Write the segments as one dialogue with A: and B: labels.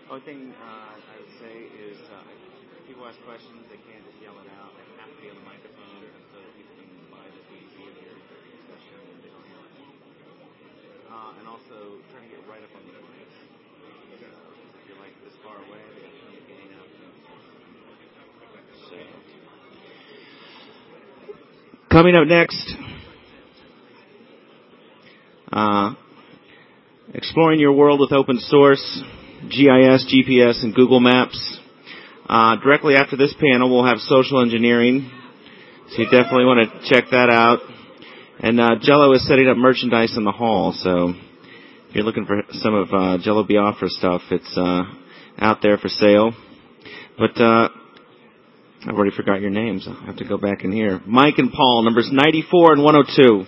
A: Only thing I would say is if people ask questions, they can't just yell it out. They have to be on the microphone so that people can buy the DVD of your discussion and they don't yell. And also try to get right up on the mics. If you're like this far away, they got to turn the gain up. So. Coming up next, exploring your world with open source, GIS, GPS, and Google Maps. Directly after this panel, we'll have social engineering, so you definitely want to check that out. And Jello is setting up merchandise in the hall, so if you're looking for some of Jello Biafra stuff, it's out there for sale. But I've already forgot your names. I'll have to go back in here. Mike and Paul, numbers 94 and 102.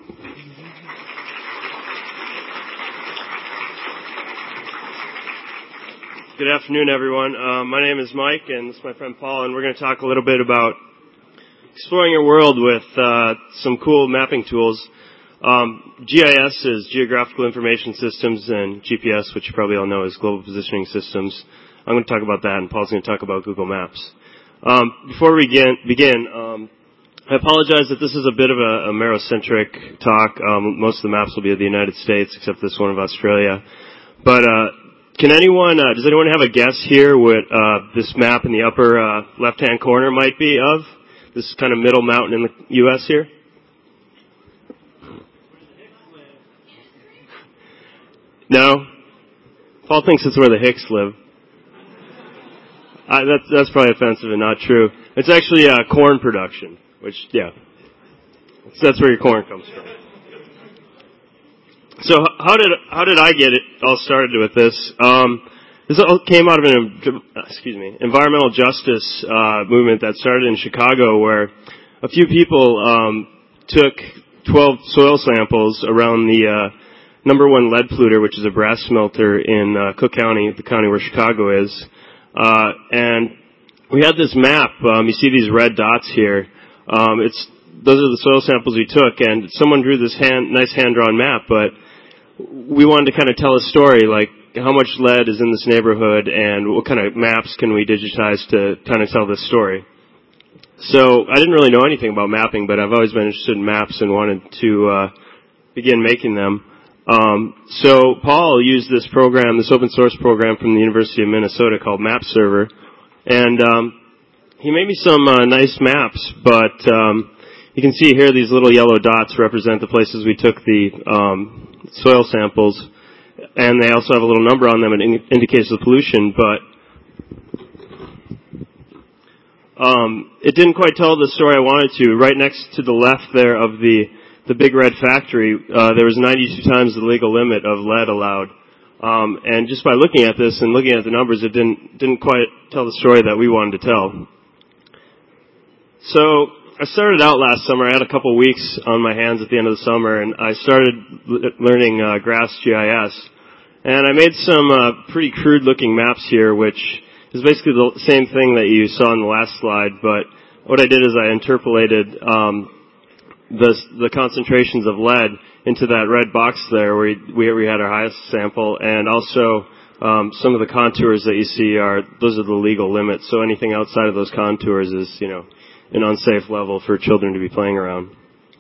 B: Good afternoon, everyone. My name is Mike, and this is my friend Paul, and we're going to talk a little bit about exploring your world with some cool mapping tools. GIS is Geographical Information Systems, and GPS, which you probably all know, is Global Positioning Systems. I'm going to talk about that, and Paul's going to talk about Google Maps. Before we begin, I apologize that this is a bit of a Amerocentric talk. Most of the maps will be of the United States, except this one of Australia. But does anyone have a guess here what this map in the upper left-hand corner might be of? This kind of middle mountain in the U.S. here? No? Paul thinks it's where the Hicks live. That's probably offensive and not true. It's actually corn production, which, yeah. So that's where your corn comes from. So how did I get it all started with this? This all came out of an environmental justice movement that started in Chicago, where a few people took 12 soil samples around the number one lead polluter, which is a brass smelter in Cook County, the county where Chicago is. And we had this map. You see these red dots here. Those are the soil samples we took, and someone drew this nice hand-drawn map, but we wanted to kind of tell a story, like how much lead is in this neighborhood and what kind of maps can we digitize to kind of tell this story. So I didn't really know anything about mapping, but I've always been interested in maps and wanted to begin making them. So Paul used this program, this open source program from the University of Minnesota called MapServer, and he made me some nice maps, but you can see here these little yellow dots represent the places we took the soil samples, and they also have a little number on them. It indicates the pollution, but it didn't quite tell the story I wanted to. Right next to the left there of the big red factory, there was 92 times the legal limit of lead allowed. And just by looking at this and looking at the numbers, it didn't quite tell the story that we wanted to tell. So I started out last summer. I had a couple weeks on my hands at the end of the summer, and I started learning GRASS GIS. And I made some pretty crude-looking maps here, which is basically the same thing that you saw in the last slide. But what I did is I interpolated the concentrations of lead into that red box there where we had our highest sample, and also some of the contours that you see those are the legal limits. So anything outside of those contours is, an unsafe level for children to be playing around.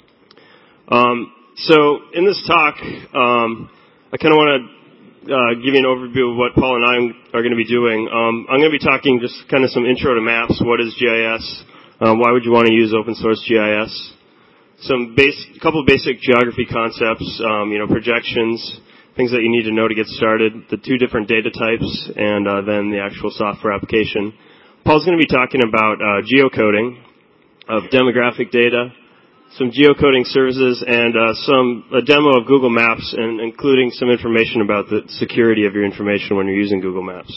B: So in this talk, I kind of want to give you an overview of what Paul and I are going to be doing. I'm going to be talking just kind of some intro to maps. What is GIS? Why would you want to use open source GIS? A couple of basic geography concepts, projections, things that you need to know to get started, the two different data types, and then the actual software application. Paul's going to be talking about geocoding of demographic data, some geocoding services, and a demo of Google Maps, and including some information about the security of your information when you're using Google Maps.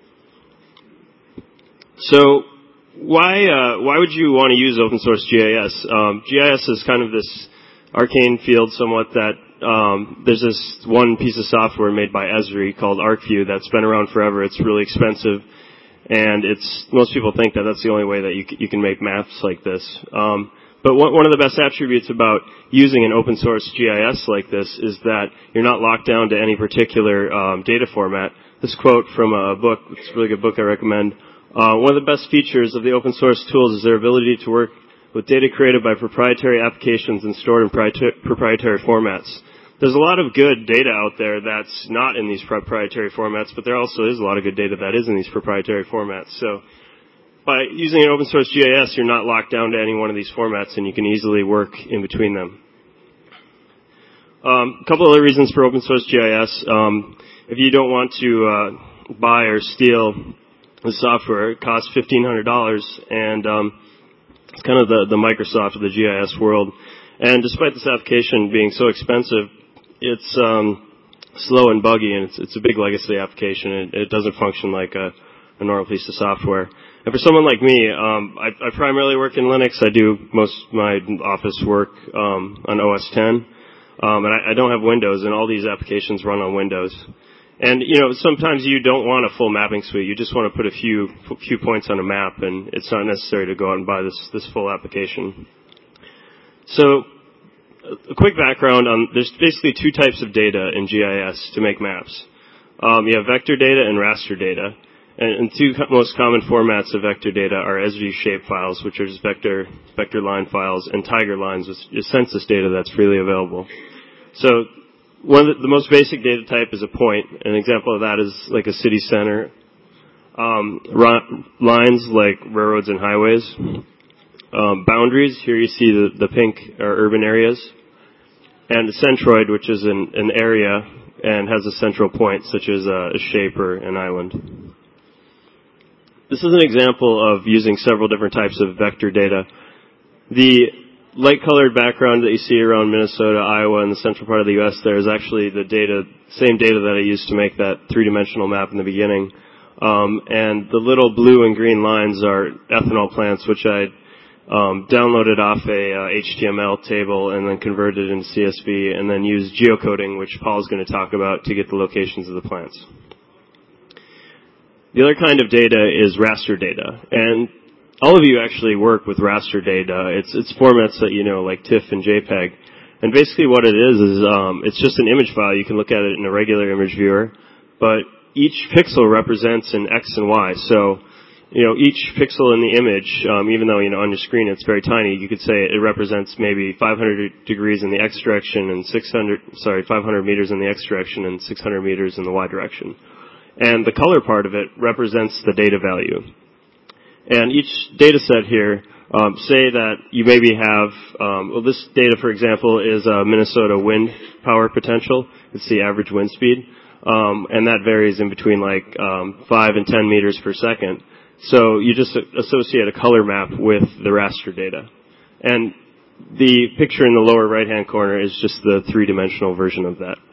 B: So why would you want to use open source GIS? GIS is kind of this arcane field somewhat that there's this one piece of software made by Esri called ArcView that's been around forever. It's really expensive, and most people think that that's the only way that you can make maps like this. But one of the best attributes about using an open source GIS like this is that you're not locked down to any particular data format. this quote from a book. It's a really good book I recommend. One of the best features of the open source tools is their ability to work with data created by proprietary applications and stored in proprietary formats. There's a lot of good data out there that's not in these proprietary formats, but there also is a lot of good data that is in these proprietary formats. So by using an open source GIS, you're not locked down to any one of these formats, and you can easily work in between them. A couple other reasons for open source GIS. If you don't want to buy or steal the software, it costs $1,500, and it's kind of the Microsoft of the GIS world. And despite this application being so expensive, it's slow and buggy, and it's a big legacy application. It doesn't function like a normal piece of software. And for someone like me, I primarily work in Linux. I do most of my office work on OS X, and I don't have Windows, and all these applications run on Windows. And sometimes you don't want a full mapping suite. You just want to put a few points on a map, and it's not necessary to go out and buy this full application. So, a quick background on, there's basically two types of data in GIS to make maps. You have vector data and raster data. And two most common formats of vector data are SVG shape files, which are just vector line files, and tiger lines, which is census data that's freely available. So one of the most basic data type is a point. An example of that is like a city center. Lines like railroads and highways. Boundaries, here you see the pink are urban areas. And a centroid, which is an area and has a central point, such as a shape or an island. This is an example of using several different types of vector data. The light-colored background that you see around Minnesota, Iowa, and the central part of the U.S. there is actually the same data that I used to make that three-dimensional map in the beginning. And the little blue and green lines are ethanol plants, which I downloaded off a HTML table and then converted into CSV, and then used geocoding, which Paul's going to talk about, to get the locations of the plants. The other kind of data is raster data, and all of you actually work with raster data. It's formats that like TIFF and JPEG, and basically what it is it's just an image file. You can look at it in a regular image viewer, but each pixel represents an X and Y. So each pixel in the image, even though on your screen it's very tiny, you could say it represents maybe 500 degrees in the X direction and 500 meters in the X direction and 600 meters in the Y direction. And the color part of it represents the data value. And each data set here, say that you maybe have, this data, for example, is Minnesota wind power potential. It's the average wind speed. And that varies in between 5 and 10 meters per second. So you just associate a color map with the raster data. And the picture in the lower right-hand corner is just the three-dimensional version of that.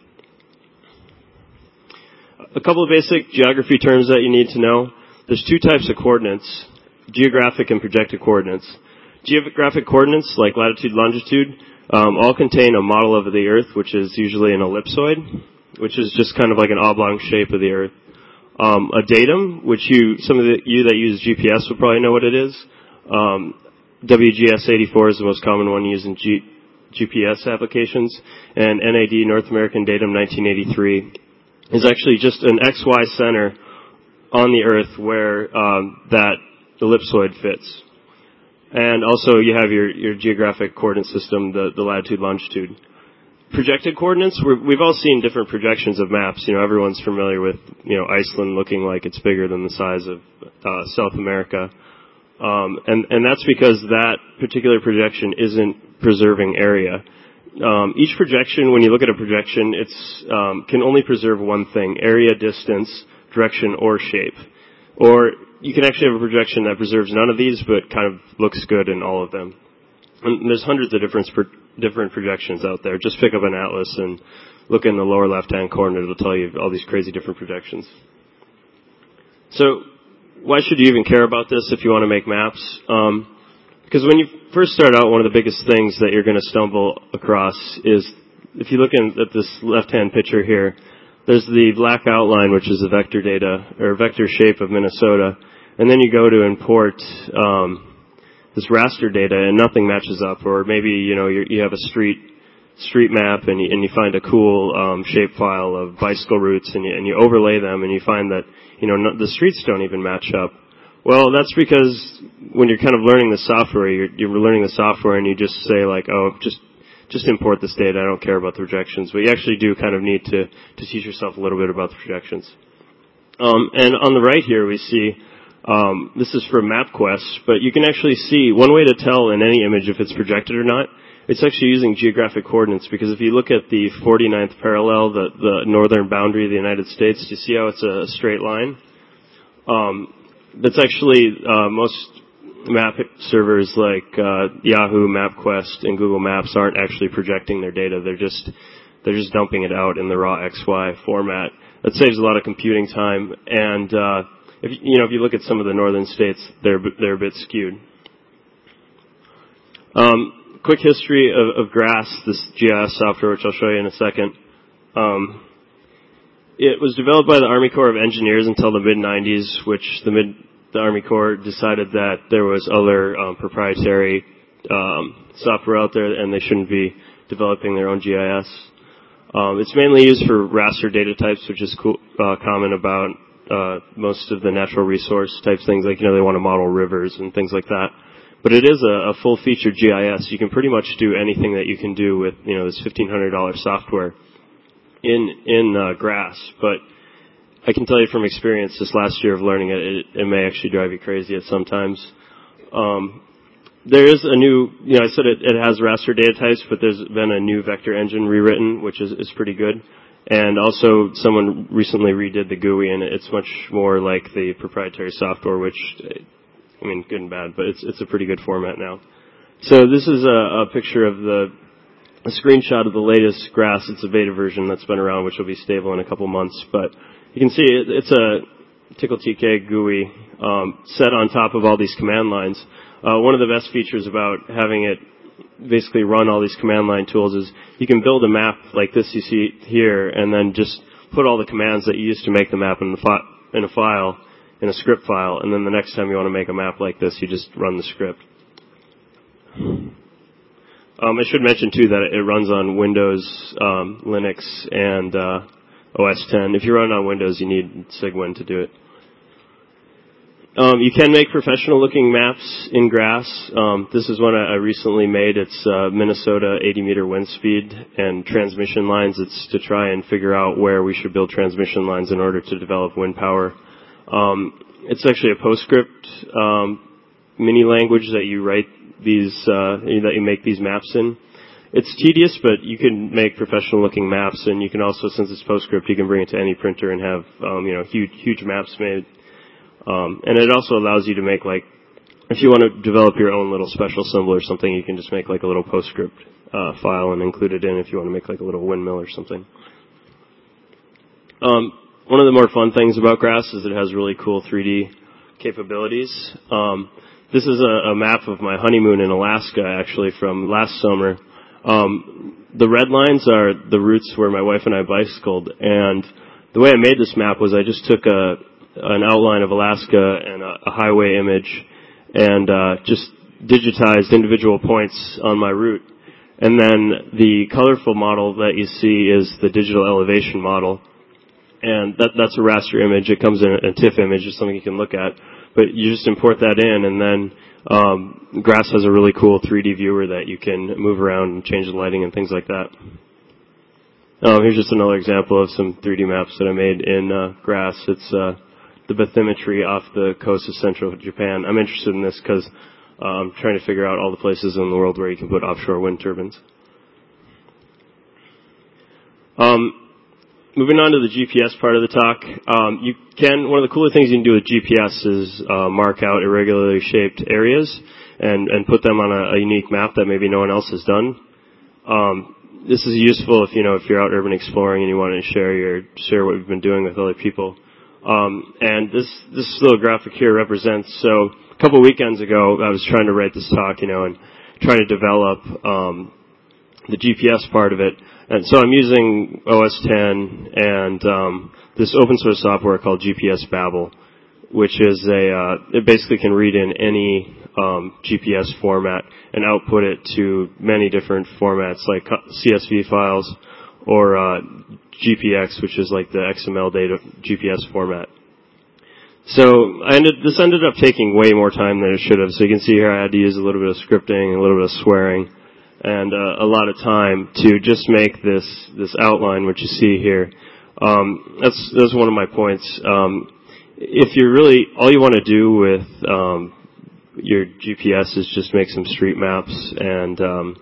B: A couple of basic geography terms that you need to know. There's two types of coordinates, geographic and projected coordinates. Geographic coordinates, like latitude, longitude, all contain a model of the Earth, which is usually an ellipsoid, which is just kind of like an oblong shape of the Earth. A datum, which some of you that use GPS will probably know what it is. WGS84 is the most common one used in GPS applications. And NAD, North American Datum 1983, is actually just an XY center on the Earth where that ellipsoid fits. And also you have your geographic coordinate system, the latitude, longitude. Projected coordinates, we've all seen different projections of maps. Everyone's familiar with, Iceland looking like it's bigger than the size of South America. And that's because that particular projection isn't preserving area. Each projection, when you look at a projection, it's can only preserve one thing: area, distance, direction, or shape. Or you can actually have a projection that preserves none of these, but kind of looks good in all of them. And there's hundreds of different projections out there. Just pick up an atlas and look in the lower left-hand corner. It'll tell you all these crazy different projections. So why should you even care about this if you want to make maps? Because when you first start out, one of the biggest things that you're going to stumble across is, if you look at this left-hand picture here, there's the black outline, which is the vector data, or vector shape of Minnesota. And then you go to import this raster data, and nothing matches up. Or maybe, you have a street street map and you find a cool shape file of bicycle routes and you overlay them and you find that the streets don't even match up. Well, that's because when you're kind of learning the software, you're learning the software and you just say like, oh, just import this data. I don't care about the projections. But you actually do kind of need to teach yourself a little bit about the projections. And on the right here we see this is for MapQuest, but you can actually see one way to tell in any image if it's projected or not. It's actually using geographic coordinates, because if you look at the 49th parallel, the northern boundary of the United States, you see how it's a straight line? That's actually most map servers like Yahoo, MapQuest, and Google Maps aren't actually projecting their data. They're just dumping it out in the raw XY format. That saves a lot of computing time, and if you look at some of the northern states, they're a bit skewed. Quick history of GRASS, this GIS software, which I'll show you in a second. It was developed by the Army Corps of Engineers until the mid-90s, which the Army Corps decided that there was other proprietary software out there and they shouldn't be developing their own GIS. It's mainly used for raster data types, which is common about most of the natural resource type things, like, they want to model rivers and things like that. But it is a full-featured GIS. You can pretty much do anything that you can do with, this $1,500 software in GRASS. But I can tell you from experience, this last year of learning it may actually drive you crazy at some times. There is a new, I said it has raster data types, but there's been a new vector engine rewritten, which is pretty good. And also, someone recently redid the GUI, and it's much more like the proprietary software, which, good and bad, but it's a pretty good format now. So this is a picture of a screenshot of the latest GRASS. It's a beta version that's been around, which will be stable in a couple months. But you can see it's a TickleTK GUI set on top of all these command lines. One of the best features about having it basically run all these command line tools is you can build a map like this you see here, and then just put all the commands that you used to make the map in a file, in a script file, and then the next time you want to make a map like this, you just run the script. I should mention too that it runs on Windows, Linux, and OS X. If you run it on Windows, you need Cygwin to do it. You can make professional-looking maps in GRASS. This is one I recently made. It's Minnesota 80-meter wind speed and transmission lines. It's to try and figure out where we should build transmission lines in order to develop wind power. It's actually a PostScript mini language that you write that you make these maps in. It's tedious, but you can make professional-looking maps, and you can also, since it's PostScript, you can bring it to any printer and have huge maps made. And it also allows you to make, like, if you want to develop your own little special symbol or something, you can just make like a little PostScript file and include it in if you want to make like a little windmill or something. One of the more fun things about GRASS is it has really cool 3D capabilities. This is a map of my honeymoon in Alaska, actually, from last summer. The red lines are the routes where my wife and I bicycled, and the way I made this map was I just took an outline of Alaska and a highway image and just digitized individual points on my route. And then the colorful model that you see is the digital elevation model. And that's a raster image. It comes in a TIFF image. It's something you can look at. But you just import that in, and then GRASS has a really cool 3D viewer that you can move around and change the lighting and things like that. Here's just another example of some 3D maps that I made in GRASS. It's the bathymetry off the coast of central Japan. I'm interested in this because I'm trying to figure out all the places in the world where you can put offshore wind turbines. Moving on to the GPS part of the talk, one of the cooler things you can do with GPS is mark out irregularly shaped areas and put them on a unique map that maybe no one else has done. This is useful if you're out urban exploring and you want to share what you've been doing with other people. And this little graphic here represents, so a couple of weekends ago I was trying to write this talk, and trying to develop the GPS part of it. And so I'm using OS X and this open source software called GPS Babel. which is it basically can read in any GPS format and output it to many different formats like CSV files or GPX, which is like the XML data GPS format. So this ended up taking way more time than it should have. So you can see here I had to use a little bit of scripting, a little bit of swearing, and a lot of time to just make this outline, which you see here. That's one of my points. If you're really, all you want to do with your GPS is just make some street maps and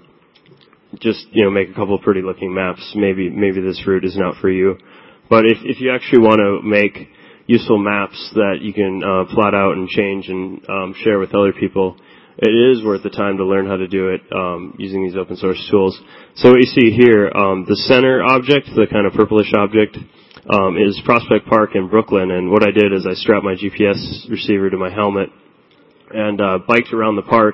B: just, make a couple of pretty looking maps. Maybe this route is not for you. But if you actually want to make useful maps that you can plot out and change and share with other people, it is worth the time to learn how to do it using these open source tools. So what you see here, the center object, the kind of purplish object, is Prospect Park in Brooklyn. And what I did is I strapped my GPS receiver to my helmet and biked around the park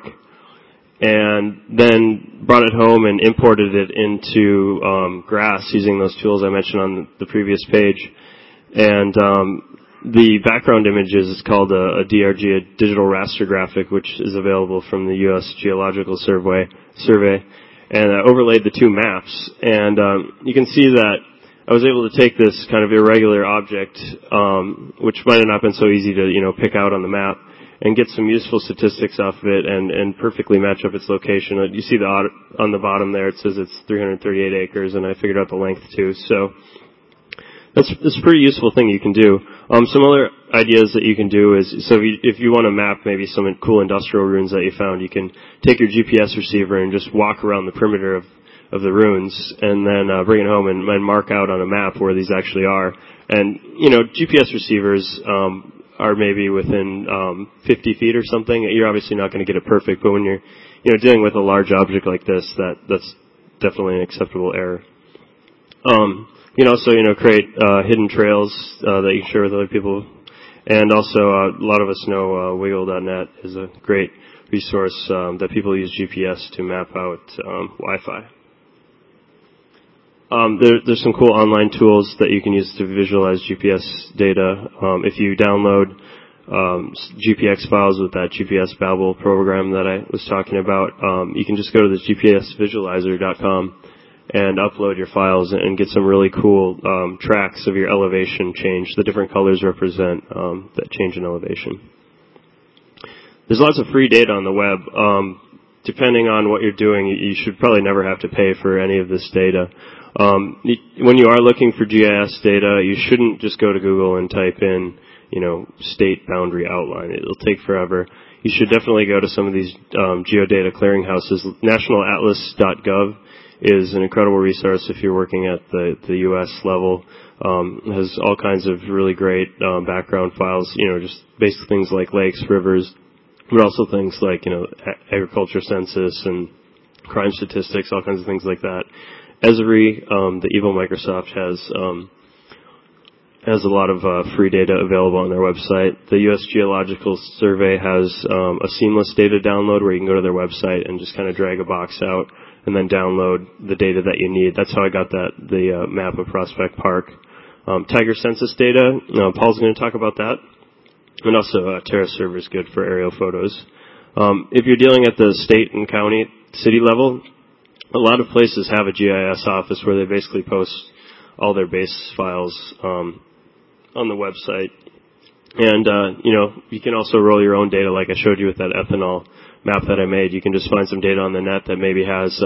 B: and then brought it home and imported it into Grass using those tools I mentioned on the previous page. And the background image is called a DRG, a digital raster graphic, which is available from the U.S. Geological Survey, and I overlaid the two maps. And you can see that I was able to take this kind of irregular object, which might have not been so easy to pick out on the map, and get some useful statistics off of it and perfectly match up its location. You see on the bottom there, it says it's 338 acres, and I figured out the length too. So that's a pretty useful thing you can do. Some other ideas that you can do is, so if you want to map maybe some cool industrial ruins that you found, you can take your GPS receiver and just walk around the perimeter of the ruins and then bring it home and mark out on a map where these actually are. And, GPS receivers are maybe within 50 feet or something. You're obviously not going to get it perfect, but when you're dealing with a large object like this, that's definitely an acceptable error. You can also, create hidden trails that you can share with other people. And also, a lot of us know Wiggle.net is a great resource that people use GPS to map out Wi-Fi. There's some cool online tools that you can use to visualize GPS data. If you download GPX files with that GPS Babel program that I was talking about, you can just go to the gpsvisualizer.com and upload your files and get some really cool tracks of your elevation change. The different colors represent that change in elevation. There's lots of free data on the web. Depending on what you're doing, you should probably never have to pay for any of this data. When you are looking for GIS data, you shouldn't just go to Google and type in, state boundary outline. It'll take forever. You should definitely go to some of these geodata clearinghouses. Nationalatlas.gov is an incredible resource if you're working at the U.S. level. It has all kinds of really great background files, just basic things like lakes, rivers, but also things like, agriculture census and crime statistics, all kinds of things like that. Esri, the evil Microsoft, has a lot of free data available on their website. The U.S. Geological Survey has a seamless data download where you can go to their website and just kind of drag a box out and then download the data that you need. That's how I got the map of Prospect Park. Tiger census data, Paul's going to talk about that. And also TerraServer is good for aerial photos. If you're dealing at the state and county, city level, a lot of places have a GIS office where they basically post all their base files on the website. And, you can also roll your own data like I showed you with that ethanol map that I made. You can just find some data on the net that maybe has,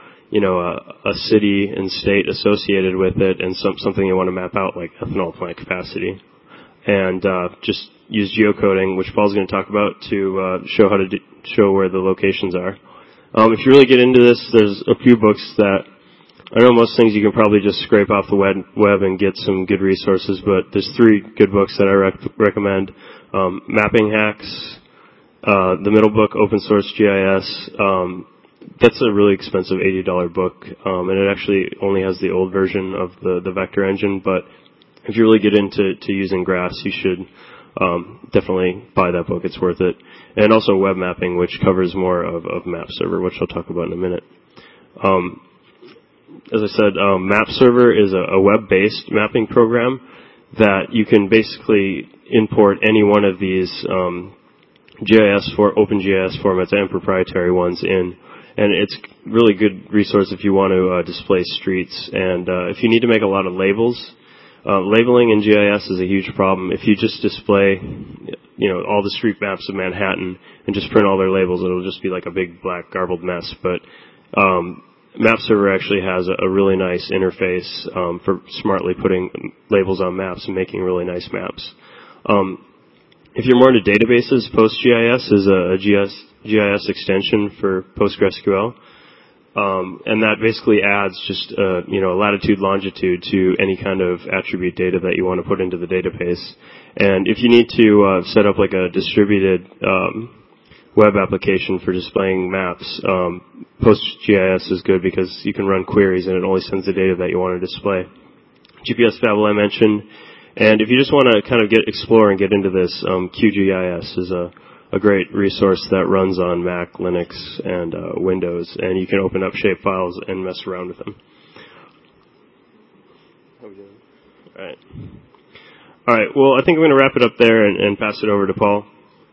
B: a city and state associated with it and something you want to map out like ethanol plant capacity. And just use geocoding, which Paul's going to talk about, to show where the locations are. If you really get into this, there's a few books that I know most things you can probably just scrape off the web and get some good resources, but there's 3 good books that I recommend. Mapping Hacks, the middle book, Open Source GIS. That's a really expensive $80 book, and it actually only has the old version of the vector engine, but if you really get into using Grass, you should definitely buy that book. It's worth it. And also Web Mapping, which covers more of MapServer, which I'll talk about in a minute. As I said, MapServer is a web-based mapping program that you can basically import any one of these GIS for OpenGIS formats and proprietary ones in. And it's really good resource if you want to display streets. And if you need to make a lot of labels, labeling in GIS is a huge problem. If you just display, all the street maps of Manhattan and just print all their labels, it'll just be like a big black garbled mess. But MapServer actually has a really nice interface for smartly putting labels on maps and making really nice maps. If you're more into databases, PostGIS is a GIS extension for PostgreSQL. And that basically adds just, latitude, longitude to any kind of attribute data that you want to put into the database. And if you need to set up like a distributed web application for displaying maps, PostGIS is good because you can run queries and it only sends the data that you want to display. GPS Babel I mentioned. And if you just want to kind of explore and get into this, QGIS is a great resource that runs on Mac, Linux, and Windows, and you can open up shapefiles and mess around with them. How are we doing? All right. Well, I think I'm going to wrap it up there and pass it over to Paul.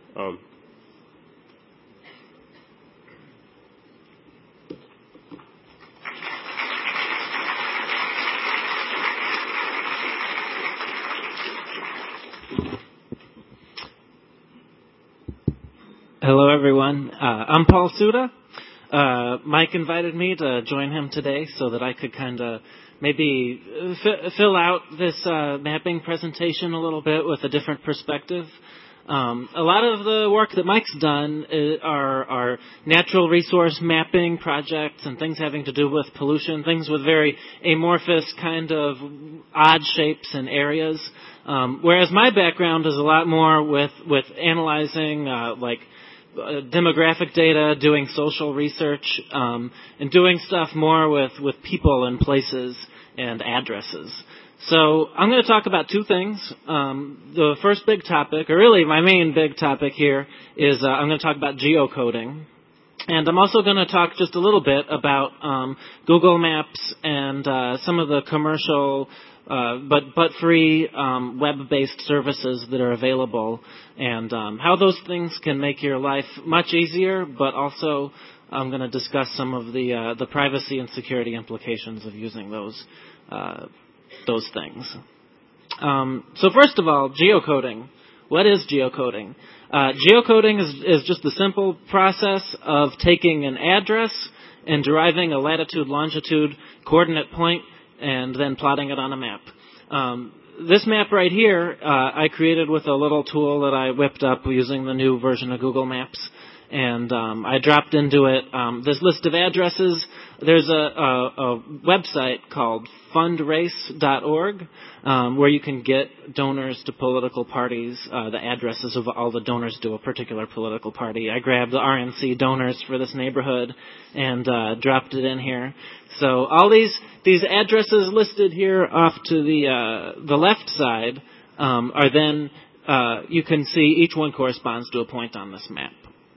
C: Hello, everyone. I'm Paul Suda. Mike invited me to join him today so that I could kind of maybe fill out this mapping presentation a little bit with a different perspective. A lot of the work that Mike's done are natural resource mapping projects and things having to do with pollution, things with very amorphous kind of odd shapes and areas. Whereas my background is a lot more with analyzing demographic data, doing social research, and doing stuff more with people and places and addresses. So I'm going to talk about two things. The first big topic, or really my main big topic here, is I'm going to talk about geocoding. And I'm also going to talk just a little bit about Google Maps and some of the commercial but free web-based services that are available, and how those things can make your life much easier, but also I'm going to discuss some of the privacy and security implications of using those things. So first of all, geocoding. What is geocoding? Geocoding is just the simple process of taking an address and deriving a latitude-longitude coordinate point and then plotting it on a map. This map right here, I created with a little tool that I whipped up using the new version of Google Maps. And I dropped into it this list of addresses. There's a website called fundrace.org where you can get donors to political parties, the addresses of all the donors to a particular political party. I grabbed the RNC donors for this neighborhood and dropped it in here. So all these addresses listed here off to the left side are then, you can see each one corresponds to a point on this map.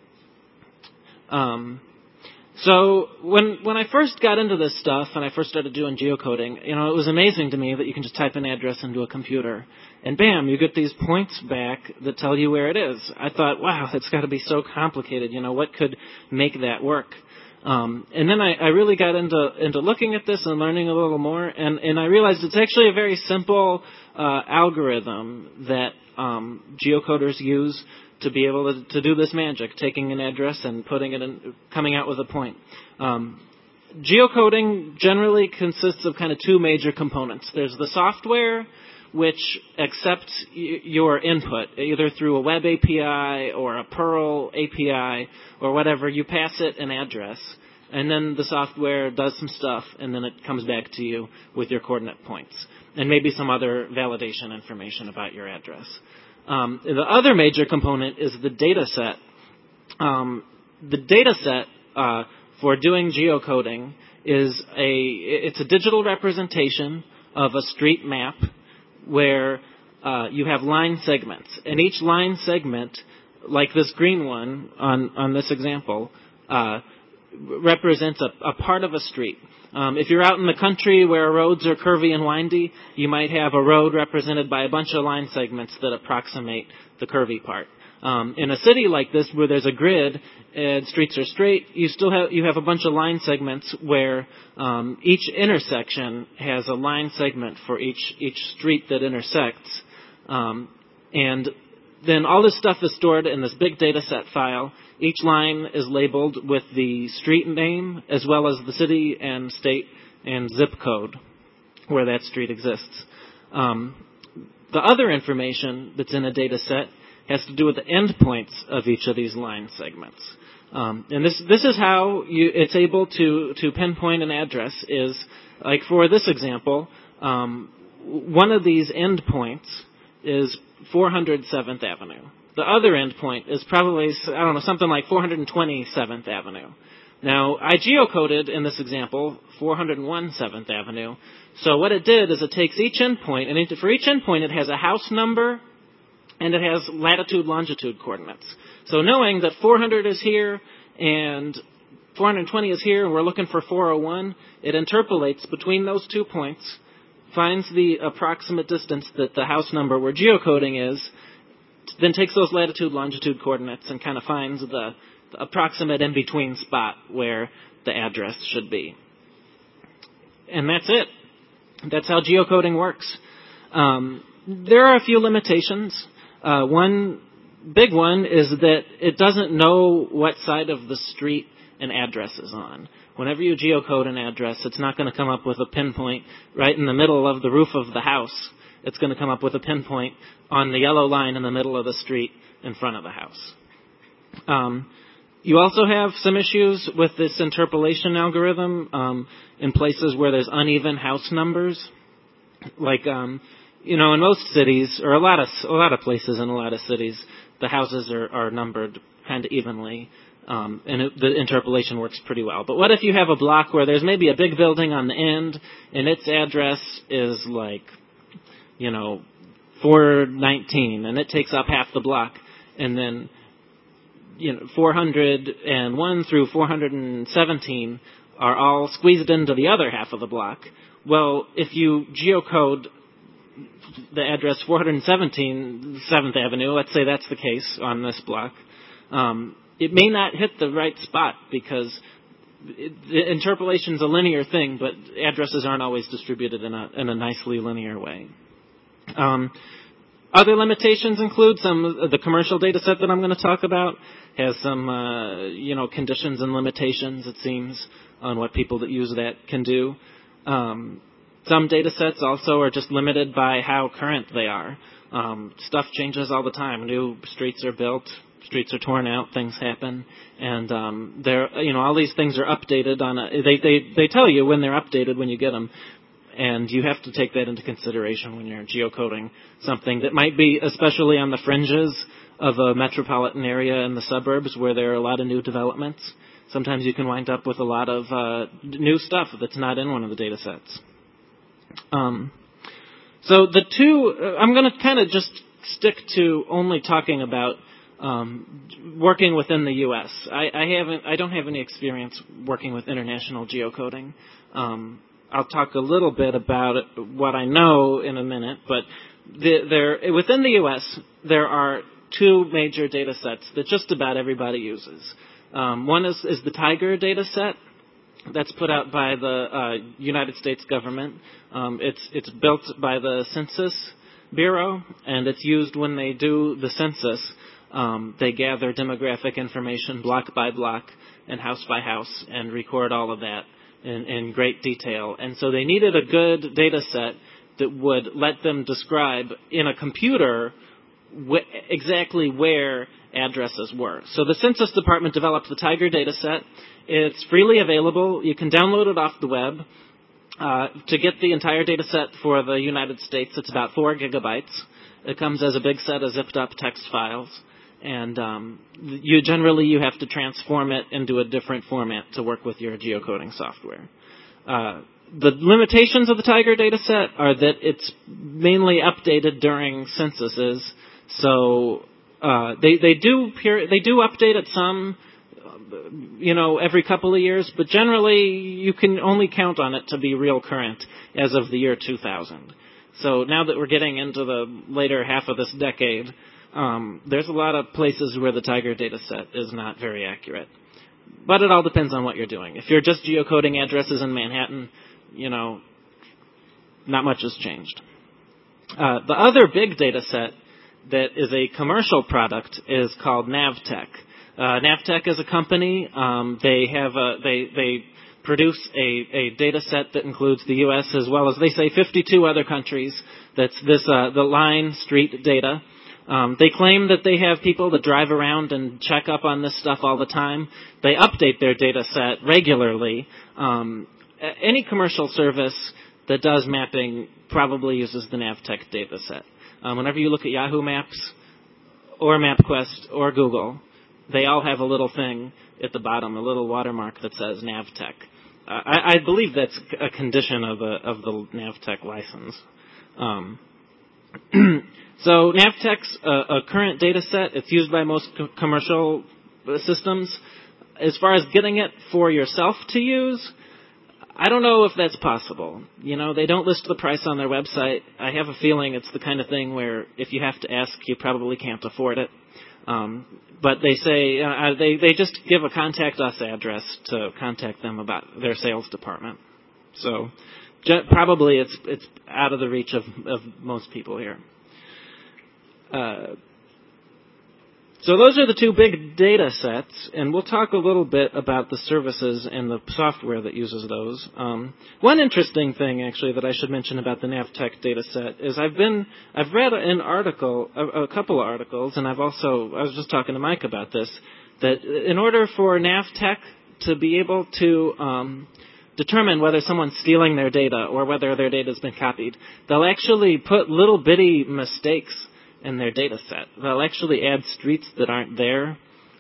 C: So when I first got into this stuff and I first started doing geocoding, it was amazing to me that you can just type an address into a computer and bam, you get these points back that tell you where it is. I thought, wow, that's got to be so complicated. What could make that work? And then I really got into looking at this and learning a little more, and I realized it's actually a very simple algorithm that geocoders use to be able to do this magic, taking an address and putting it in, coming out with a point. Geocoding generally consists of kind of two major components. There's the software, which accepts your input, either through a web API or a Perl API or whatever. You pass it an address, and then the software does some stuff, and then it comes back to you with your coordinate points, and maybe some other validation information about your address. The other major component is the data set. The data set for doing geocoding it's a digital representation of a street map where you have line segments. And each line segment, like this green one on this example, represents a part of a street. If you're out in the country where roads are curvy and windy, you might have a road represented by a bunch of line segments that approximate the curvy part. In a city like this, where there's a grid and streets are straight, you have a bunch of line segments where each intersection has a line segment for each street that intersects, and then all this stuff is stored in this big data set file. Each line is labeled with the street name as well as the city and state and zip code where that street exists. The other information that's in a data set has to do with the endpoints of each of these line segments. And this is how it's able to pinpoint an address is, like for this example, one of these endpoints is 407th Avenue. The other endpoint is probably, something like 427th Avenue. Now, I geocoded in this example 401 7th Avenue. So what it did is it takes each endpoint, and for each endpoint it has a house number and it has latitude, longitude coordinates. So knowing that 400 is here and 420 is here and we're looking for 401, it interpolates between those 2 points, finds the approximate distance that the house number we're geocoding is, then takes those latitude, longitude coordinates and kind of finds the approximate in-between spot where the address should be. And that's it. That's how geocoding works. There are a few limitations. One big one is that it doesn't know what side of the street an address is on. Whenever you geocode an address, it's not going to come up with a pinpoint right in the middle of the roof of the house. It's going to come up with a pinpoint on the yellow line in the middle of the street in front of the house. You also have some issues with this interpolation algorithm in places where there's uneven house numbers. Like, in most cities, or a lot of places in a lot of cities, the houses are numbered kind of evenly. The interpolation works pretty well. But what if you have a block where there's maybe a big building on the end, and its address is like, 419, and it takes up half the block, and then 401 through 417 are all squeezed into the other half of the block. Well, if you geocode the address 417 7th Avenue, let's say that's the case on this block, it may not hit the right spot because the interpolation's a linear thing, but addresses aren't always distributed in a nicely linear way. Other limitations include the commercial data set that I'm going to talk about has some, conditions and limitations, it seems, on what people that use that can do. Some data sets also are just limited by how current they are. Stuff changes all the time. New streets are built, streets are torn out, things happen, and all these things are updated they tell you when they're updated when you get them. And you have to take that into consideration when you're geocoding something that might be especially on the fringes of a metropolitan area in the suburbs where there are a lot of new developments. Sometimes you can wind up with a lot of new stuff that's not in one of the data sets. I'm going to kind of just stick to only talking about working within the U.S. I don't have any experience working with international geocoding. I'll talk a little bit about what I know in a minute, but within the U.S., there are two major data sets that just about everybody uses. One is the Tiger data set that's put out by the United States government. It's built by the Census Bureau, and it's used when they do the census. They gather demographic information block by block and house by house and record all of that in great detail. And so they needed a good data set that would let them describe in a computer exactly where addresses were. So the Census Department developed the Tiger data set. It's freely available. You can download it off the web. To get the entire data set for the United States, it's about 4 gigabytes. It comes as a big set of zipped up text files. And you have to transform it into a different format to work with your geocoding software. The limitations of the Tiger data set are that it's mainly updated during censuses. So they do update it some every couple of years, but generally you can only count on it to be real current as of the year 2000. So now that we're getting into the later half of this decade, there's a lot of places where the Tiger data set is not very accurate. But it all depends on what you're doing. If you're just geocoding addresses in Manhattan, not much has changed. The other big data set that is a commercial product is called Navtec. Navtec is a company. They produce a data set that includes the U.S. as well as, they say, 52 other countries. That's the line street data. They claim that they have people that drive around and check up on this stuff all the time. They update their data set regularly. Any commercial service that does mapping probably uses the Navtec data set. Whenever you look at Yahoo Maps or MapQuest or Google, they all have a little thing at the bottom, a little watermark that says Navtec. I believe that's a condition of the Navtec license. So Navtec's a current data set. It's used by most commercial systems. As far as getting it for yourself to use, I don't know if that's possible. They don't list the price on their website. I have a feeling it's the kind of thing where if you have to ask, you probably can't afford it. But they say they just give a contact us address to contact them about their sales department. So probably it's out of the reach of most people here. So those are the two big data sets, and we'll talk a little bit about the services and the software that uses those. One interesting thing, actually, that I should mention about the Navtec data set is I've read an article, a couple of articles, and I was just talking to Mike about this, that in order for Navtec to be able to determine whether someone's stealing their data or whether their data's been copied, they'll actually put little bitty mistakes in their data set. They'll actually add streets that aren't there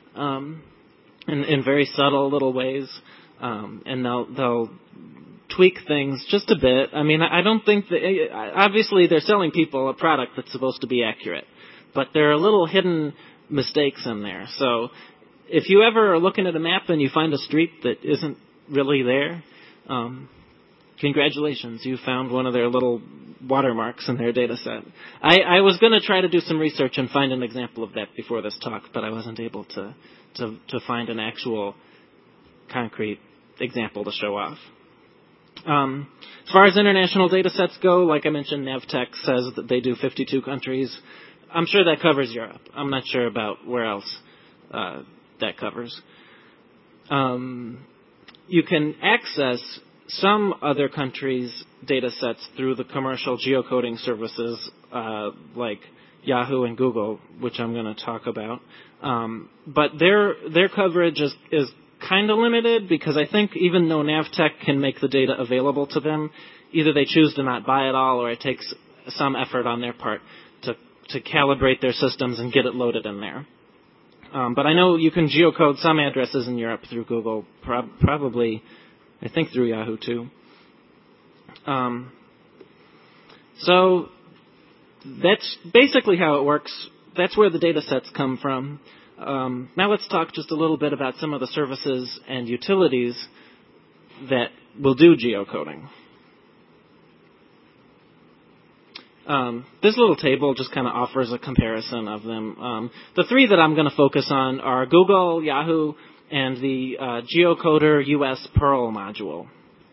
C: in very subtle little ways, and they'll tweak things just a bit. I mean, I don't think that, obviously they're selling people a product that's supposed to be accurate, but there are little hidden mistakes in there. So if you ever are looking at a map and you find a street that isn't really there, congratulations, you found one of their little watermarks in their data set. I was going to try to do some research and find an example of that before this talk, but I wasn't able to find an actual concrete example to show off. As far as international data sets go, like I mentioned, Navtec says that they do 52 countries. I'm sure that covers Europe. I'm not sure about where else that covers. You can access some other countries' data sets through the commercial geocoding services like Yahoo and Google, which I'm going to talk about. But their coverage is kind of limited because I think even though Navtec can make the data available to them, either they choose to not buy it all or it takes some effort on their part to calibrate their systems and get it loaded in there. But I know you can geocode some addresses in Europe through Google, probably, I think, through Yahoo too. So that's basically how it works. That's where the data sets come from. Now let's talk just a little bit about some of the services and utilities that will do geocoding. This little table just kind of offers a comparison of them. The three that I'm going to focus on are Google, Yahoo, and the Geocoder US Perl module.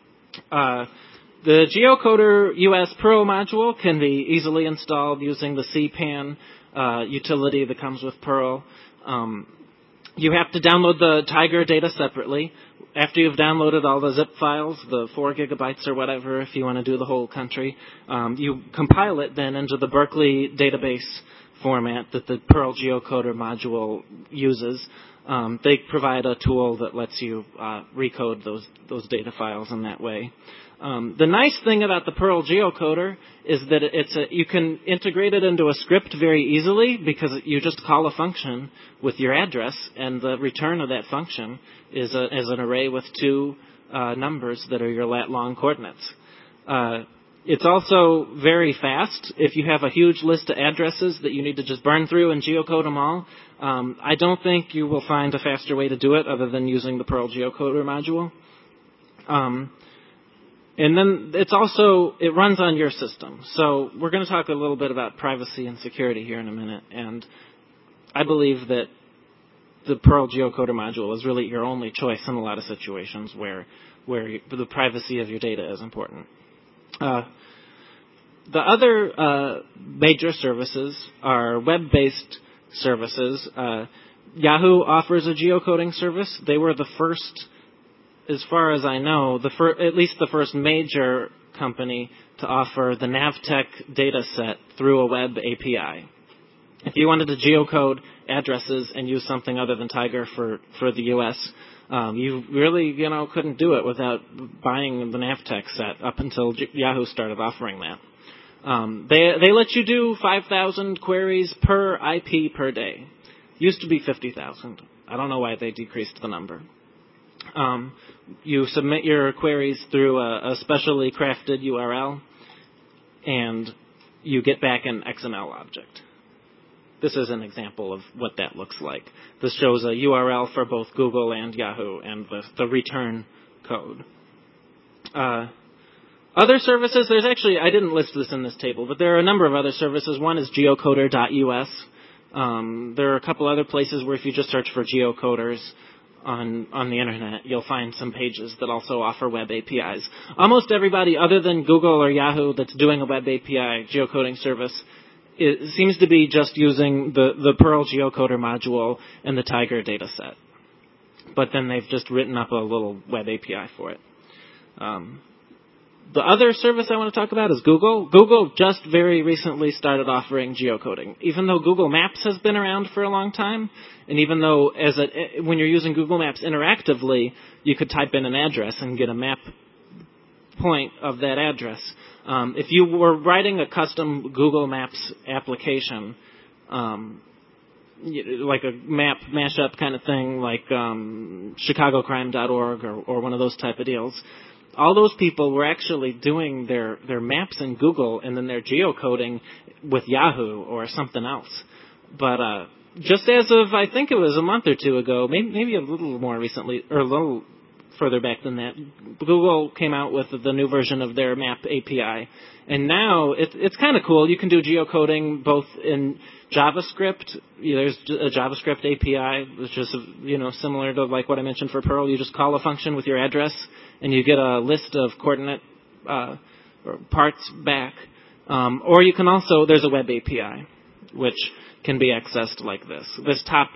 C: The Geocoder US Perl module can be easily installed using the CPAN utility that comes with Perl. You have to download the Tiger data separately. After you've downloaded all the zip files, the 4 gigabytes or whatever, if you want to do the whole country, you compile it then into the Berkeley database format that the Perl Geocoder module uses. They provide a tool that lets you recode those data files in that way. The nice thing about the Perl Geocoder is that you can integrate it into a script very easily because you just call a function with your address, and the return of that function is an array with two numbers that are your lat-long coordinates. It's also very fast. If you have a huge list of addresses that you need to just burn through and geocode them all, I don't think you will find a faster way to do it other than using the Perl geocoder module. And then it runs on your system. So we're going to talk a little bit about privacy and security here in a minute. And I believe that the Perl geocoder module is really your only choice in a lot of situations where the privacy of your data is important. The other major services are web-based services. Yahoo offers a geocoding service. They were the first, as far as I know, at least the first major company to offer the Navteq data set through a web API. If you wanted to geocode addresses and use something other than Tiger for the U.S., you really, couldn't do it without buying the Navteq set up until Yahoo started offering that. They let you do 5,000 queries per IP per day. Used to be 50,000. I don't know why they decreased the number. You submit your queries through a specially crafted URL, and you get back an XML object. This is an example of what that looks like. This shows a URL for both Google and Yahoo and the return code. Other services, I didn't list this in this table, but there are a number of other services. One is geocoder.us. There are a couple other places where if you just search for geocoders on the internet, you'll find some pages that also offer web APIs. Almost everybody other than Google or Yahoo that's doing a web API geocoding service, it seems to be just using the Perl geocoder module and the Tiger dataset. But then they've just written up a little web API for it. The other service I want to talk about is Google. Google just very recently started offering geocoding. Even though Google Maps has been around for a long time, and even though when you're using Google Maps interactively, you could type in an address and get a map point of that address. If you were writing a custom Google Maps application, like a map mashup kind of thing, like chicagocrime.org or one of those type of deals, all those people were actually doing their maps in Google and then they're geocoding with Yahoo or something else. But just as of, I think it was a month or two ago, maybe a little more recently, or a little further back than that, Google came out with the new version of their map API. And now it's kind of cool. You can do geocoding both in JavaScript. There's a JavaScript API, which is similar to like what I mentioned for Perl. You just call a function with your address, and you get a list of coordinate parts back. Or you can also, there's a web API, which can be accessed like this. This top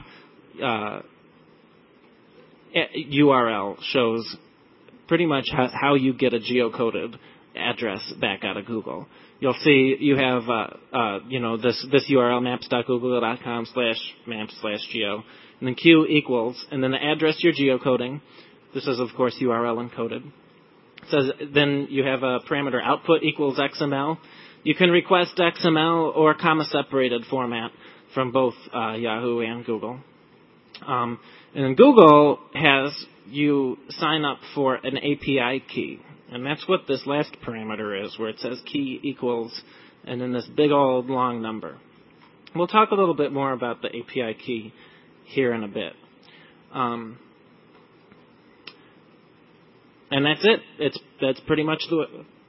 C: URL shows pretty much how you get a geocoded address back out of Google. You'll see you have this URL maps.google.com/maps/geo, and then Q equals, and then the address you're geocoding. This is of course URL encoded. It says then you have a parameter output equals XML. You can request XML or comma separated format from both Yahoo and Google. And then Google has you sign up for an API key. And that's what this last parameter is, where it says key equals, and then this big old long number. We'll talk a little bit more about the API key here in a bit. And that's it. That's pretty much the...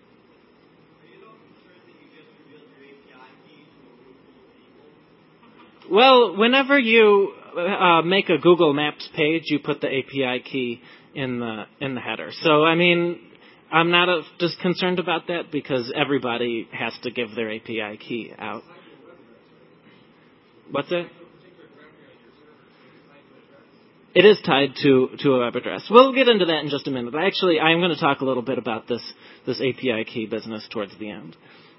C: Well, whenever you make a Google Maps page, you put the API key in the header. So, I mean, I'm not just concerned about that because everybody has to give their API key out. What's that? It is tied to a web address. We'll get into that in just a minute. Actually, I'm going to talk a little bit about this API key business towards the end.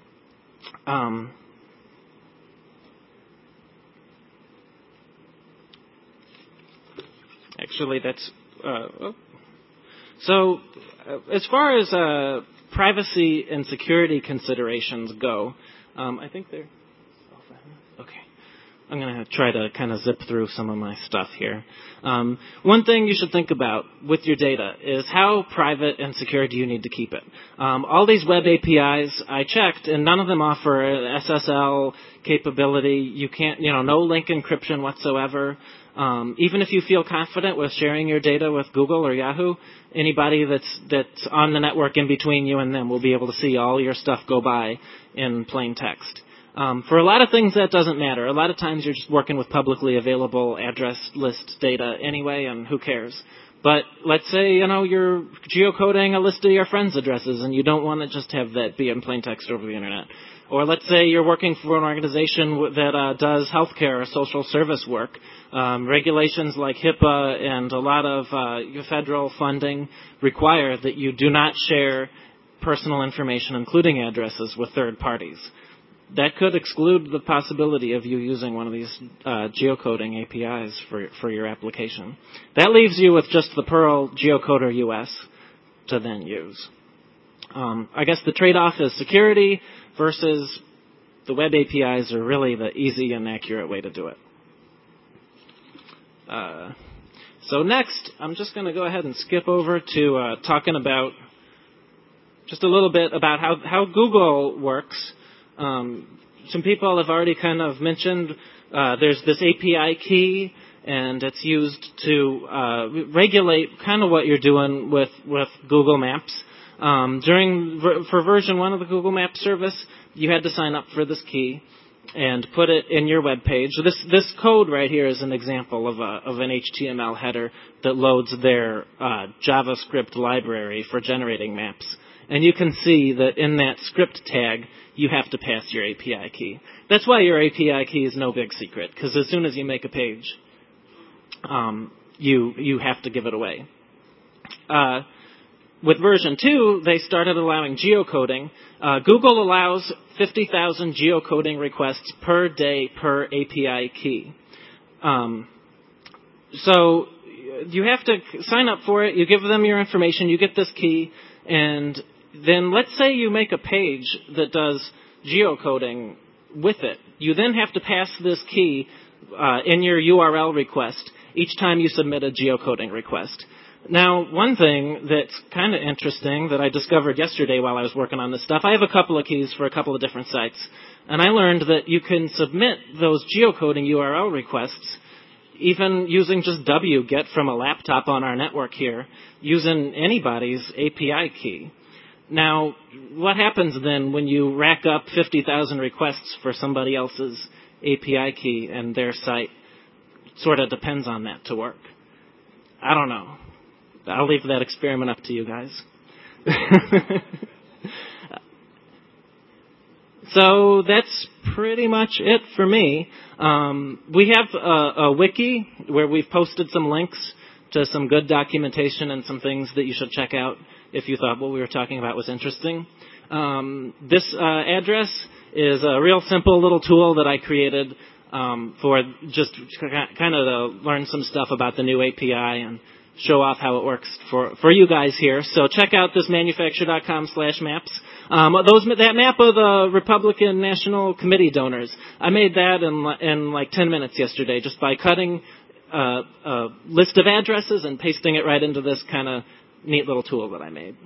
C: Actually, that's... So, as far as privacy and security considerations go, I think they're... Okay. I'm going to try to kind of zip through some of my stuff here. One thing you should think about with your data is how private and secure do you need to keep it. All these web APIs I checked, and none of them offer SSL capability. You can't, no link encryption whatsoever. Even if you feel confident with sharing your data with Google or Yahoo, anybody that's on the network in between you and them will be able to see all your stuff go by in plain text. For a lot of things, that doesn't matter. A lot of times you're just working with publicly available address list data anyway, and who cares? But let's say, you're geocoding a list of your friends' addresses, and you don't want to just have that be in plain text over the Internet. Or let's say you're working for an organization that does healthcare or social service work. Regulations like HIPAA and a lot of federal funding require that you do not share personal information, including addresses, with third parties. That could exclude the possibility of you using one of these geocoding APIs for your application. That leaves you with just the Perl Geocoder US to then use. I guess the trade-off is security versus the web APIs are really the easy and accurate way to do it. So next, I'm just going to go ahead and skip over to talking about just a little bit about how Google works. Some people have already kind of mentioned there's this API key, and it's used to regulate kind of what you're doing with Google Maps. For version 1 of the Google Maps service, you had to sign up for this key and put it in your web page. So this code right here is an example of an HTML header that loads their JavaScript library for generating maps. And you can see that in that script tag, you have to pass your API key. That's why your API key is no big secret, because as soon as you make a page, you have to give it away. With version 2, they started allowing geocoding. Google allows 50,000 geocoding requests per day per API key. So you have to sign up for it. You give them your information. You get this key. And then let's say you make a page that does geocoding with it. You then have to pass this key in your URL request each time you submit a geocoding request. Now, one thing that's kind of interesting that I discovered yesterday while I was working on this stuff, I have a couple of keys for a couple of different sites, and I learned that you can submit those geocoding URL requests even using just wget from a laptop on our network here, using anybody's API key. Now, what happens then when you rack up 50,000 requests for somebody else's API key and their site sort of depends on that to work? I don't know. I'll leave that experiment up to you guys. So that's pretty much it for me. We have a wiki where we've posted some links to some good documentation and some things that you should check out if you thought what we were talking about was interesting. This address is a real simple little tool that I created for just kind of to learn some stuff about the new API and show off how it works for you guys here. So check out this manufacture.com/maps. That map of the Republican National Committee donors, I made that in like 10 minutes yesterday just by cutting a list of addresses and pasting it right into this kind of neat little tool that I made.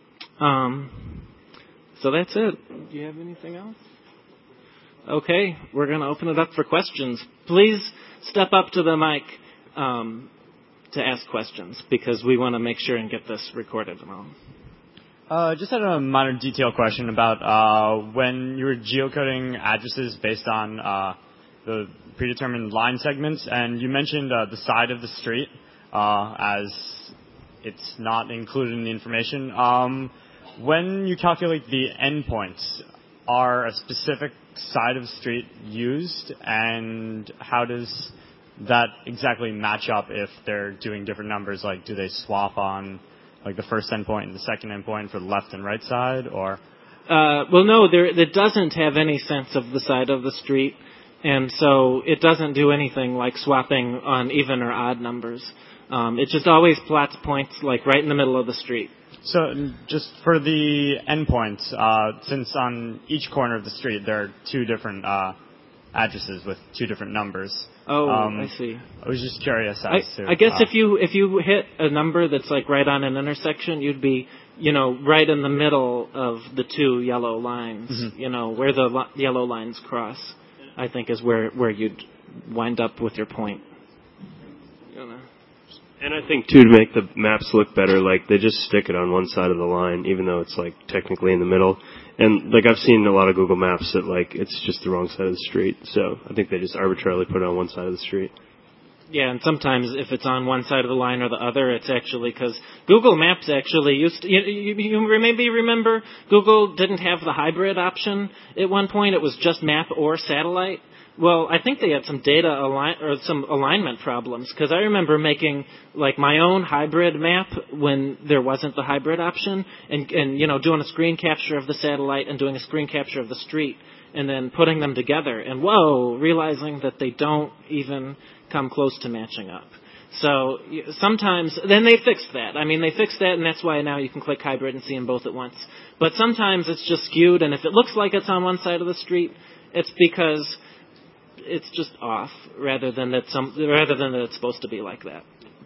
C: So that's it. Do you have anything else? Okay, we're going to open it up for questions. Please step up to the mic to ask questions, because we want to make sure and get this recorded and all.
D: Just had a minor detail question about when you were geocoding addresses based on the predetermined line segments, and you mentioned the side of the street as it's not included in the information. When you calculate the endpoints, are a specific side of the street used, and how does that exactly match up if they're doing different numbers? Like, do they swap on like the first endpoint and the second endpoint for the left and right side, or?
C: Well, no, it doesn't have any sense of the side of the street, and so it doesn't do anything like swapping on even or odd numbers. It just always plots points like right in the middle of the street.
D: So just for the endpoints, since on each corner of the street there are two different addresses with two different numbers.
C: Oh, I see.
D: I was just curious as to.
C: I guess if you hit a number that's like right on an intersection, you'd be, right in the middle of the two yellow lines.
D: Mm-hmm.
C: Where the yellow lines cross, I think is where you'd wind up with your point.
B: And I think, too, to make the maps look better, like, they just stick it on one side of the line, even though it's, like, technically in the middle. And, like, I've seen a lot of Google Maps that, like, it's just the wrong side of the street. So I think they just arbitrarily put it on one side of the street.
C: Yeah, and sometimes if it's on one side of the line or the other, it's actually because Google Maps actually used to, you maybe remember Google didn't have the hybrid option at one point. It was just map or satellite. Well, I think they had some some alignment problems, because I remember making like my own hybrid map when there wasn't the hybrid option, and doing a screen capture of the satellite and doing a screen capture of the street, and then putting them together, and realizing that they don't even come close to matching up. So sometimes, then they fixed that. I mean, they fixed that, and that's why now you can click hybrid and see them both at once. But sometimes it's just skewed, and if it looks like it's on one side of the street, it's because it's just off, rather than that it's supposed to be like that.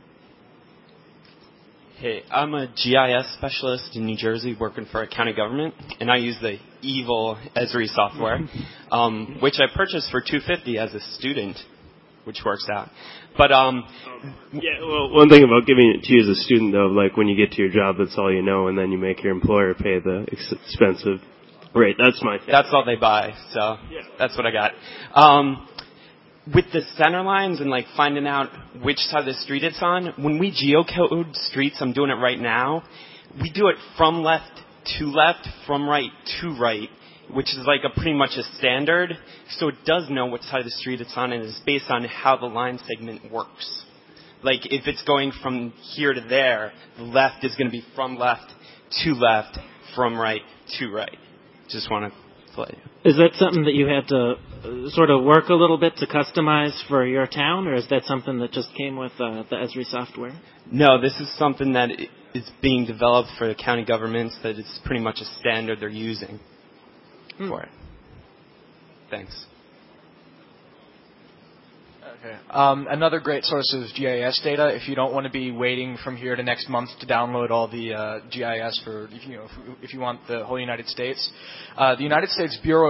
E: Hey, I'm a GIS specialist in New Jersey working for a county government, and I use the evil Esri software, which I purchased for $250 as a student, which works out. But
B: yeah, well, one thing about giving it to you as a student, though, like when you get to your job, that's all you know, and then you make your employer pay the expensive. Right, that's my thing.
E: That's all they buy, so that's what I got. With the center lines and like finding out which side of the street it's on, when we geocode streets, I'm doing it right now, we do it from left to left, from right to right, which is like pretty much a standard. So it does know what side of the street it's on, and it's based on how the line segment works. Like if it's going from here to there, the left is going to be from left to left, from right to right. Just want to play.
C: Is that something that you had to sort of work a little bit to customize for your town, or is that something that just came with the Esri software?
E: No, this is something that is being developed for the county governments, that it's pretty much a standard they're using for it. Thanks.
F: Okay. Another great source of GIS data, if you don't want to be waiting from here to next month to download all the GIS for, if you want the whole United States, the United States Bureau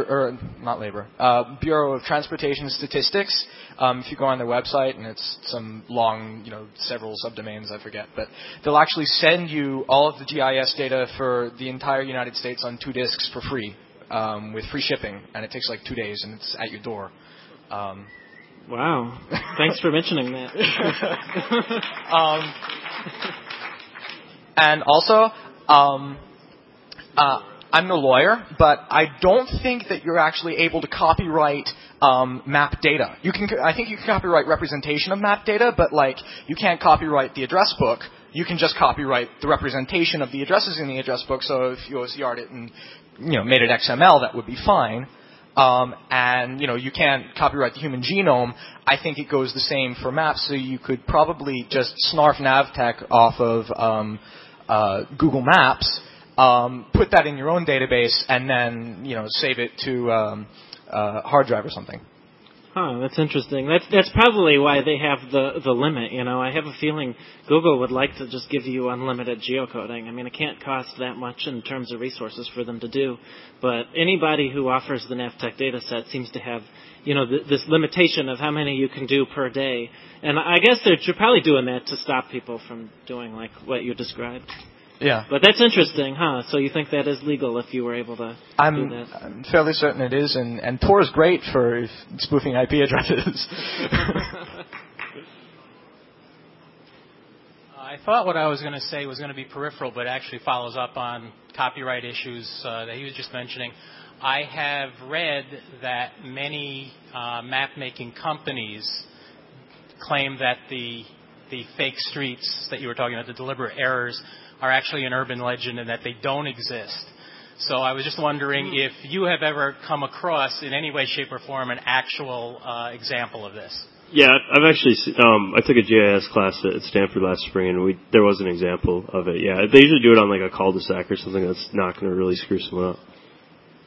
F: of Transportation Statistics, if you go on their website, and it's some long, several subdomains, I forget, but they'll actually send you all of the GIS data for the entire United States on 2 disks for free, with free shipping, and it takes like 2 days, and it's at your door.
C: Wow. Thanks for mentioning that.
F: And also, I'm no lawyer, but I don't think that you're actually able to copyright map data. I think you can copyright representation of map data, but you can't copyright the address book. You can just copyright the representation of the addresses in the address book. So if you OCR'd it and made it XML, that would be fine. And you can't copyright the human genome. I think it goes the same for maps. So you could probably just snarf Navtech off of Google Maps, put that in your own database, and then save it to a hard drive or something.
C: Huh, that's interesting. That's probably why they have the limit. I have a feeling Google would like to just give you unlimited geocoding. I mean, it can't cost that much in terms of resources for them to do. But anybody who offers the Navtech data set seems to have, this limitation of how many you can do per day. And I guess they're probably doing that to stop people from doing like what you described.
F: Yeah.
C: But that's interesting, huh? So you think that is legal if you were able to do that?
F: I'm fairly certain it is, and Tor is great for spoofing IP addresses.
G: I thought what I was going to say was going to be peripheral, but actually follows up on copyright issues that he was just mentioning. I have read that many map-making companies claim that the fake streets that you were talking about, the deliberate errors, are actually an urban legend and that they don't exist. So I was just wondering if you have ever come across, in any way, shape, or form, an actual example of this.
B: Yeah, I've actually I took a GIS class at Stanford last spring, and there was an example of it. Yeah, they usually do it on like a cul-de-sac or something that's not going to really screw someone up.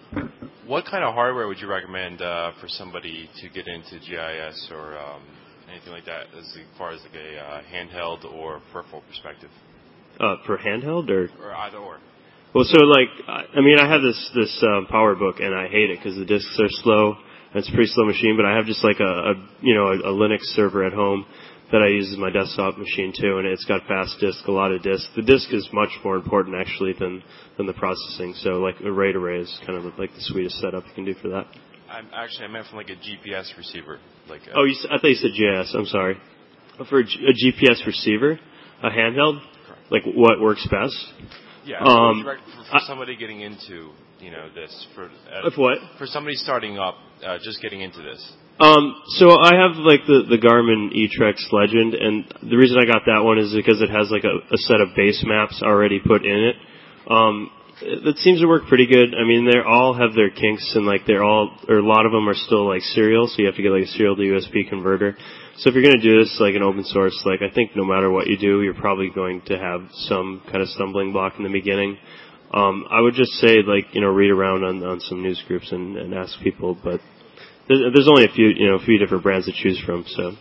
H: What kind of hardware would you recommend for somebody to get into GIS or anything like that, as far as like a handheld or peripheral perspective?
B: For handheld or
H: either or?
B: Well, so like, I mean, I have this PowerBook and I hate it because the disks are slow. And it's a pretty slow machine, but I have just like a Linux server at home that I use as my desktop machine too, and it's got fast disk, a lot of disk. The disk is much more important actually than the processing. So like a RAID array is kind of like the sweetest setup you can do for that.
H: I meant from like a GPS receiver. Like
B: I thought you said GIS. I'm sorry. For a GPS receiver, a handheld, correct. Like what works best?
H: Yeah. For somebody getting into this
B: what?
H: For somebody starting up, just getting into this.
B: So I have like the Garmin eTrex Legend, and the reason I got that one is because it has like a set of base maps already put in it. That seems to work pretty good. I mean, they all have their kinks, and like a lot of them are still like serial, so you have to get like a serial to USB converter. So if you're going to do this like an open source, like I think no matter what you do, you're probably going to have some kind of stumbling block in the beginning. I would just say like read around on some news groups and ask people, but there's only a few different brands to choose from. So.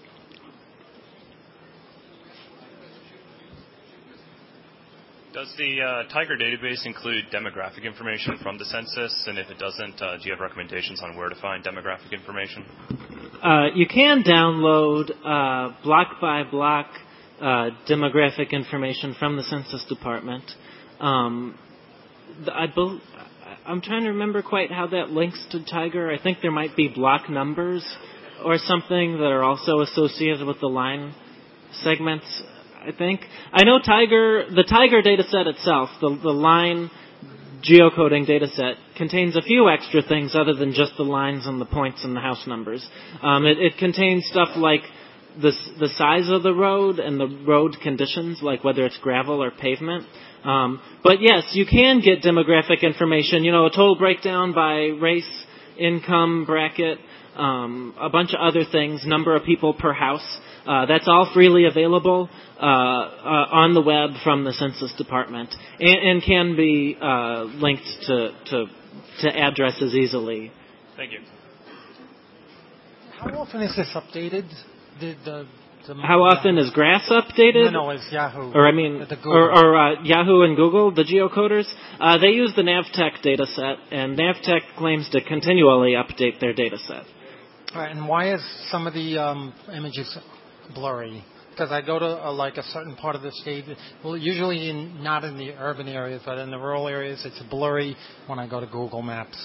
I: Does the Tiger database include demographic information from the census? And if it doesn't, do you have recommendations on where to find demographic information?
C: You can download block by block demographic information from the Census Department. I'm trying to remember quite how that links to Tiger. I think there might be block numbers or something that are also associated with the line segments, I think. I know the Tiger data set itself, the line geocoding data set, contains a few extra things other than just the lines and the points and the house numbers. It contains stuff like the size of the road and the road conditions, like whether it's gravel or pavement. But yes, you can get demographic information, a total breakdown by race, income, bracket, a bunch of other things, number of people per house. That's all freely available on the web from the Census Department and can be linked to addresses easily.
I: Thank you.
J: How often is this updated?
C: How often is GRASS updated?
J: No, it's Yahoo.
C: Or Yahoo and Google, the geocoders. They use the Navtech data set, and Navtech claims to continually update their data set.
J: All right, and why is some of the images blurry? Because I go to a certain part of the state, well, usually not in the urban areas, but in the rural areas, it's blurry when I go to Google Maps.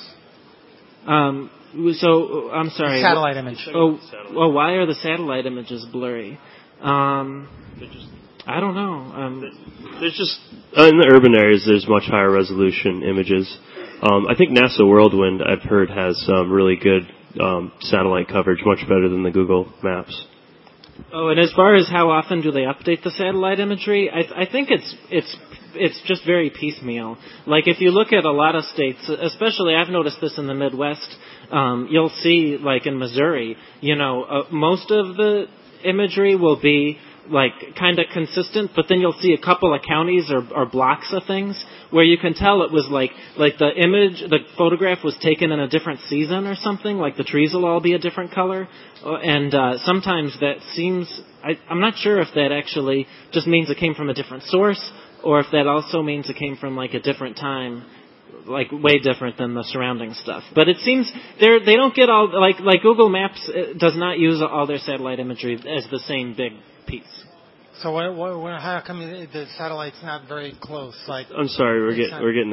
C: So, I'm sorry.
J: The satellite image.
C: Well, why are the satellite images blurry? I don't know.
B: There's just, in the urban areas, there's much higher resolution images. I think NASA Whirlwind, I've heard, has really good satellite coverage, much better than the Google Maps.
C: Oh, and as far as how often do they update the satellite imagery, I think it's just very piecemeal. Like if you look at a lot of states, especially I've noticed this in the Midwest, you'll see like in Missouri, most of the imagery will be like kind of consistent, but then you'll see a couple of counties or blocks of things where you can tell it was like the photograph was taken in a different season or something, like the trees will all be a different color. And sometimes that seems, I'm not sure if that actually just means it came from a different source or if that also means it came from like a different time, like way different than the surrounding stuff. But it seems they don't get all, like Google Maps does not use all their satellite imagery as the same big piece.
J: So how come the satellite's not very close?
B: I'm sorry, we're getting